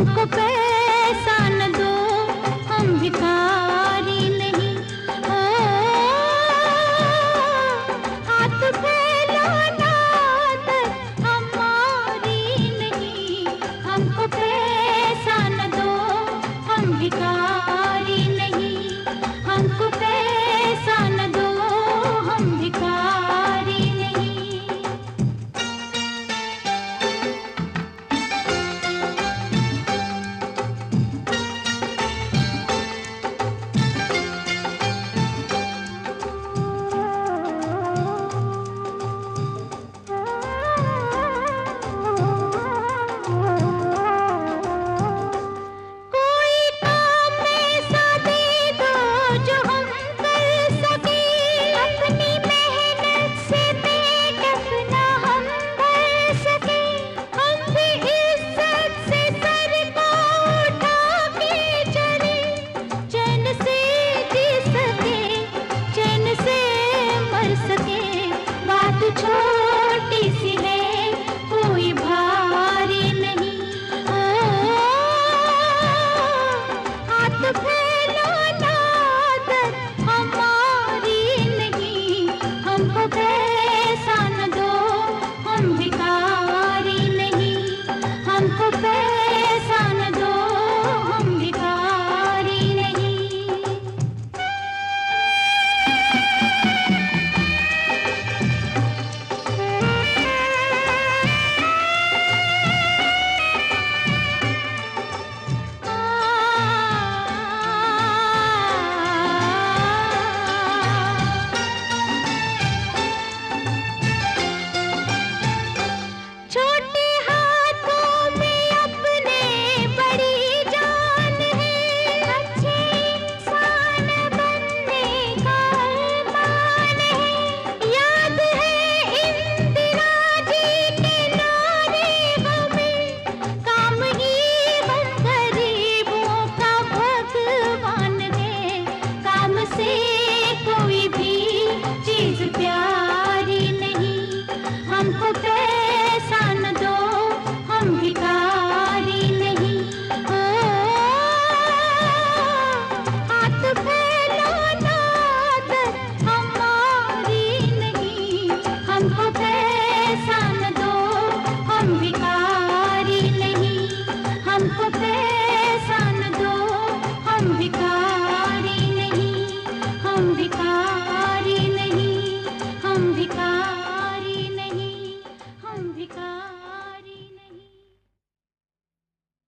हमको पैसा न दो, हम भिखारी नहीं। ओ हाथ फैलाना आदत हमारी नहीं। हमको पैसा न दो, हम भिखारी नहीं। हमको पैसा न दो, हम भिखारी नहीं। कोई काम ऐसा दे दो जो हम कर सके, अपनी मेहनत से पेट अपना हम भर सके। हम भी इज्जत से सर को उठा के चले, चैन से जी सके, चैन से मर सके। बात छोटी सी है, कोई भारी नहीं। ओ हाथ फैलाना आदत हमारी नहीं। हमको पैसा न दो, हम भिखारी नहीं। हमको